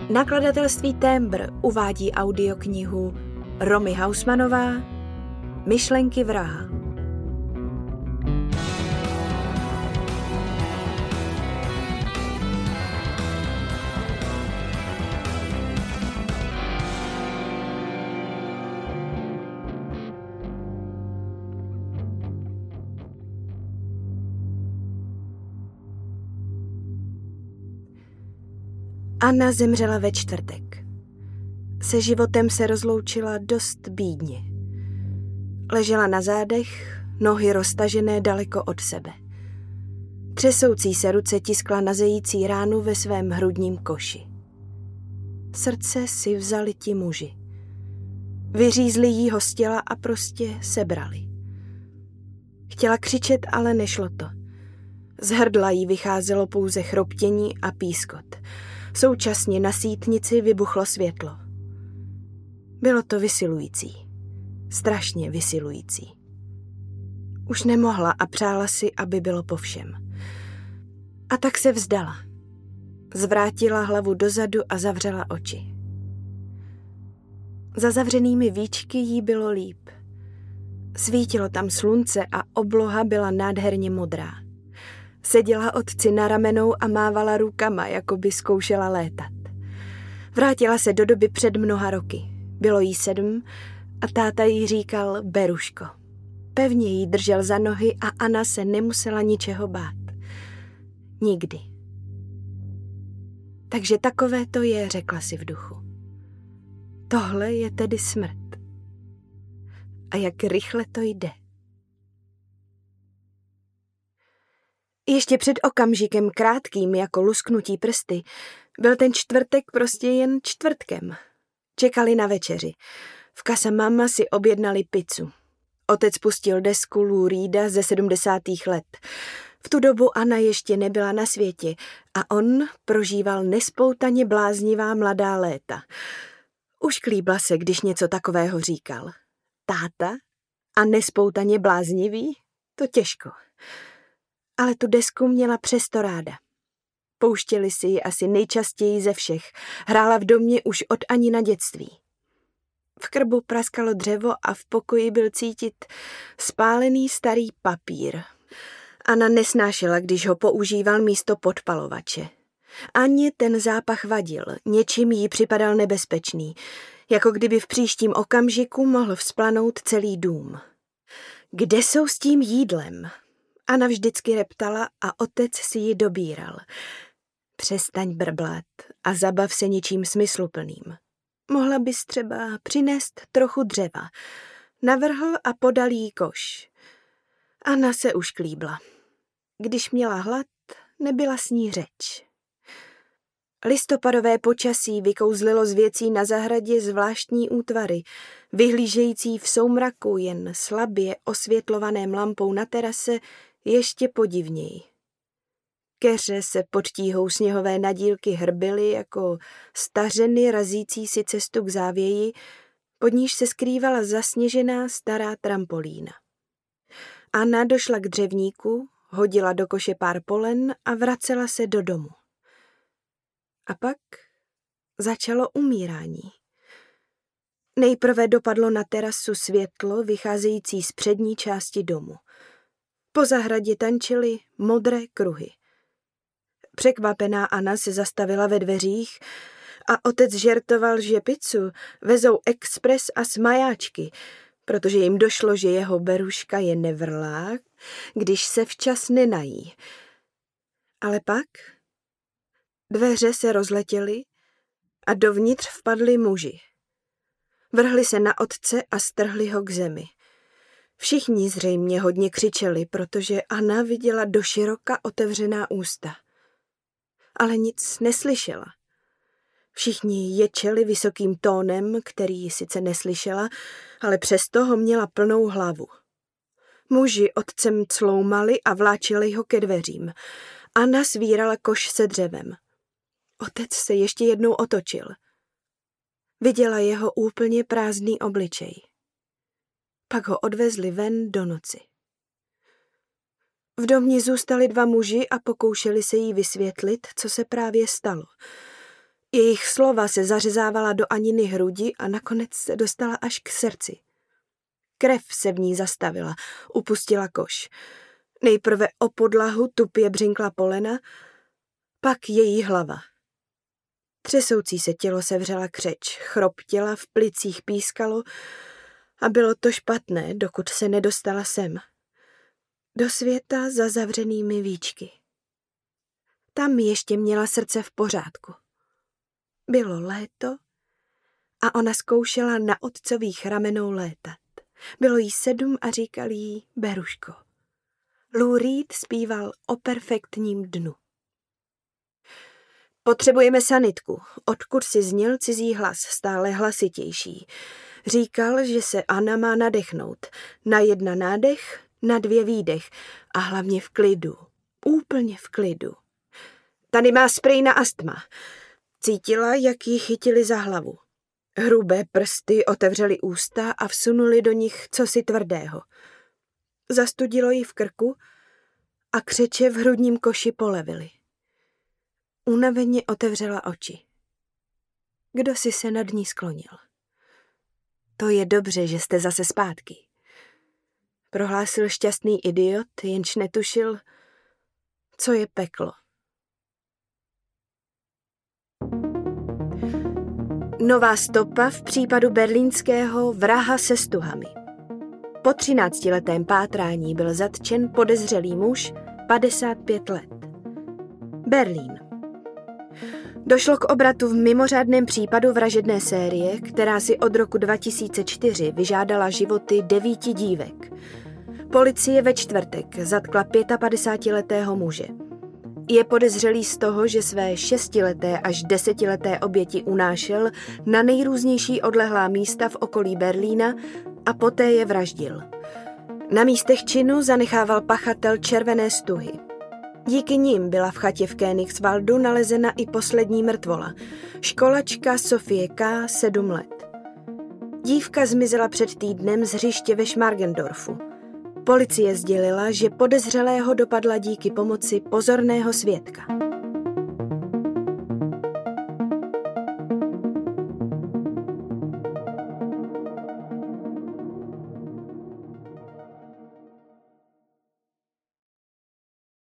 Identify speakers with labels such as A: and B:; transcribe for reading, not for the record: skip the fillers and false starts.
A: Nakladatelství Témbr uvádí audioknihu Romy Hausmanová Myšlenky vraha. Anna zemřela ve čtvrtek. Se životem se rozloučila dost bídně. Ležela na zádech, nohy roztažené daleko od sebe. Třesoucí se ruce tiskla na zející ránu ve svém hrudním koši. Srdce si vzali ti muži. Vyřízli jí ho z těla a prostě sebrali. Chtěla křičet, ale nešlo to. Z hrdla jí vycházelo pouze chroptění a pískot. Současně na sítnici vybuchlo světlo. Bylo to vysilující. Strašně vysilující. Už nemohla a přála si, aby bylo po všem. A tak se vzdala. Zvrátila hlavu dozadu a zavřela oči. Za zavřenými víčky jí bylo líp. Svítilo tam slunce a obloha byla nádherně modrá. Seděla otci na ramenou a mávala rukama, jako by zkoušela létat. Vrátila se do doby před mnoha roky. Bylo jí 7 a táta jí říkal Beruško. Pevně jí držel za nohy a Anna se nemusela ničeho bát. Nikdy. Takže takové to je, řekla si v duchu. Tohle je tedy smrt. A jak rychle to jde. Ještě před okamžikem krátkým jako lusknutí prsty byl ten čtvrtek prostě jen čtvrtkem. Čekali na večeři. V Casa Mama si objednali pizzu. Otec pustil desku Lou Reeda ze 70. let. V tu dobu Anna ještě nebyla na světě a on prožíval nespoutaně bláznivá mladá léta. Ušklíbla se, když něco takového říkal. Táta? A nespoutaně bláznivý? To těžko. Ale tu desku měla přesto ráda. Pouštěli si ji asi nejčastěji ze všech. Hrála v domě už od Anina dětství. V krbu praskalo dřevo a v pokoji byl cítit spálený starý papír. Anna nesnášela, když ho používal místo podpalovače. Anně ten zápach vadil, něčím jí připadal nebezpečný, jako kdyby v příštím okamžiku mohl vzplanout celý dům. Kde jsou s tím jídlem? Anna vždycky reptala a otec si ji dobíral. Přestaň brblat a zabav se něčím smysluplným. Mohla bys třeba přinést trochu dřeva. Navrhl a podal jí koš. Anna se ušklíbla. Když měla hlad, nebyla s ní řeč. Listopadové počasí vykouzlilo z věcí na zahradě zvláštní útvary, vyhlížející v soumraku jen slabě osvětlovaném lampou na terase ještě podivněji. Keře se pod tíhou sněhové nadílky hrbily jako stařeny razící si cestu k závěji, pod níž se skrývala zasněžená stará trampolína. Anna došla k dřevníku, hodila do koše pár polen a vracela se do domu. A pak začalo umírání. Nejprve dopadlo na terasu světlo vycházející z přední části domu. Po zahradě tančily modré kruhy. Překvapená Anna se zastavila ve dveřích a otec žertoval, že pizzu vezou expres a smajáčky, protože jim došlo, že jeho Beruška je nevrlák, když se včas nenají. Ale pak dveře se rozletěly a dovnitř vpadli muži. Vrhli se na otce a strhli ho k zemi. Všichni zřejmě hodně křičeli, protože Anna viděla doširoka otevřená ústa. Ale nic neslyšela. Všichni ječeli vysokým tónem, který sice neslyšela, ale přesto ho měla plnou hlavu. Muži otcem cloumali a vláčili ho ke dveřím. Anna svírala koš se dřevem. Otec se ještě jednou otočil. Viděla jeho úplně prázdný obličej. Pak ho odvezli ven do noci. V domě zůstali 2 muži a pokoušeli se jí vysvětlit, co se právě stalo. Jejich slova se zařezávala do Aniny hrudi a nakonec se dostala až k srdci. Krev se v ní zastavila, upustila koš. Nejprve o podlahu tupě břinkla polena, pak její hlava. Třesoucí se tělo sevřela křeč, chroptěla, v plicích pískalo a bylo to špatné, dokud se nedostala sem. Do světa za zavřenými víčky. Tam ještě měla srdce v pořádku. Bylo léto a ona zkoušela na otcových ramenou létat. Bylo jí 7 a říkal jí Beruško. Lou Reed zpíval o perfektním dnu. Potřebujeme sanitku, odkud si zněl cizí hlas, stále hlasitější. Říkal, že se Anna má nadechnout. Na 1 nádech, na 2 výdech a hlavně v klidu. Úplně v klidu. Tady má sprej na astma. Cítila, jak ji chytili za hlavu. Hrubé prsty otevřely ústa a vsunuli do nich cosi tvrdého. Zastudilo ji v krku a křeče v hrudním koši polevily. Unaveně otevřela oči. Kdo si se nad ní sklonil? To je dobře, že jste zase zpátky. Prohlásil šťastný idiot, jenž netušil, co je peklo. Nová stopa v případu berlínského vraha se stuhami. Po 13letém pátrání byl zatčen podezřelý muž, 55 let. Berlín. Došlo k obratu v mimořádném případu vražedné série, která si od roku 2004 vyžádala životy 9 dívek. Policie ve čtvrtek zatkla 55letého muže. Je podezřelý z toho, že své 6leté až 10leté oběti unášel na nejrůznější odlehlá místa v okolí Berlína a poté je vraždil. Na místech činu zanechával pachatel červené stuhy. Díky nim byla v chatě v Königswaldu nalezena i poslední mrtvola, školačka Sofie K., 7 let. Dívka zmizela před týdnem z hřiště ve Schmargendorfu. Policie sdělila, že podezřelého dopadla díky pomoci pozorného svědka.